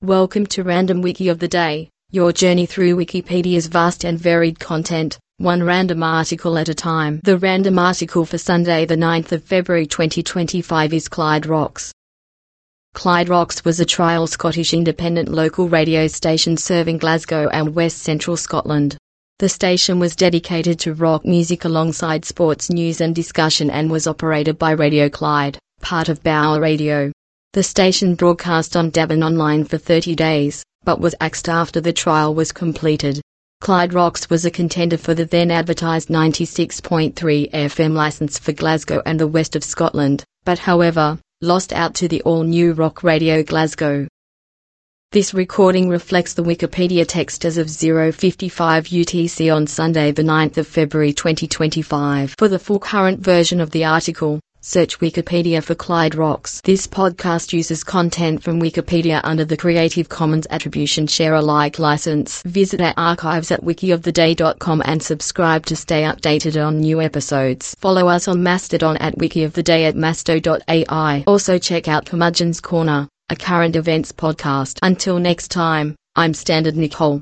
Welcome to Random Wiki of the Day, your journey through Wikipedia's vast and varied content, one random article at a time. The random article for Sunday the 9th of February 2025 is Clyde Rocks. Clyde Rocks was a trial Scottish independent local radio station serving Glasgow and West Central Scotland. The station was dedicated to rock music alongside sports news and discussion and was operated by Radio Clyde, part of Bauer Radio. The station broadcast on Devon Online for 30 days, but was axed after the trial was completed. Clyde Rocks was a contender for the then advertised 96.3 FM licence for Glasgow and the west of Scotland, but however, lost out to the all-new Rock Radio Glasgow. This recording reflects the Wikipedia text as of 0:55 UTC on Sunday the 9th of February 2025. For the full current version of the article, search Wikipedia for Clyde Rocks. This podcast uses content from Wikipedia under the Creative Commons Attribution Share Alike license. Visit our archives at wikioftheday.com and subscribe to stay updated on new episodes. Follow us on Mastodon at wikioftheday at masto.ai. Also check out Curmudgeon's Corner, a current events podcast. Until next time, I'm Standard Nicole.